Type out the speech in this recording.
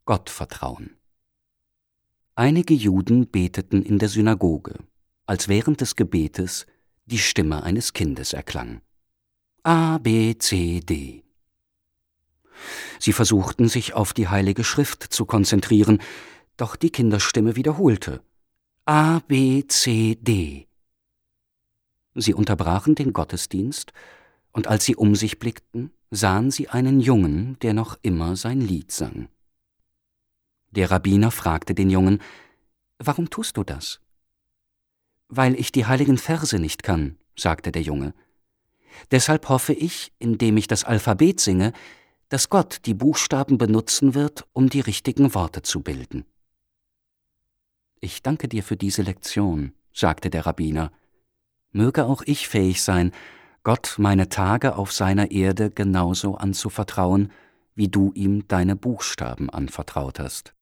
Gottvertrauen. Einige Juden beteten in der Synagoge, als während des Gebetes die Stimme eines Kindes erklang. A, B, C, D. Sie versuchten, sich auf die Heilige Schrift zu konzentrieren, doch die Kinderstimme wiederholte: A, B, C, D. Sie unterbrachen den Gottesdienst, und als sie um sich blickten, sahen sie einen Jungen, der noch immer sein Lied sang. Der Rabbiner fragte den Jungen: »Warum tust du das?« »Weil ich die heiligen Verse nicht kann«, sagte der Junge. »Deshalb hoffe ich, indem ich das Alphabet singe, dass Gott die Buchstaben benutzen wird, um die richtigen Worte zu bilden.« »Ich danke dir für diese Lektion«, sagte der Rabbiner. »Möge auch ich fähig sein, Gott meine Tage auf seiner Erde genauso anzuvertrauen, wie du ihm deine Buchstaben anvertraut hast.«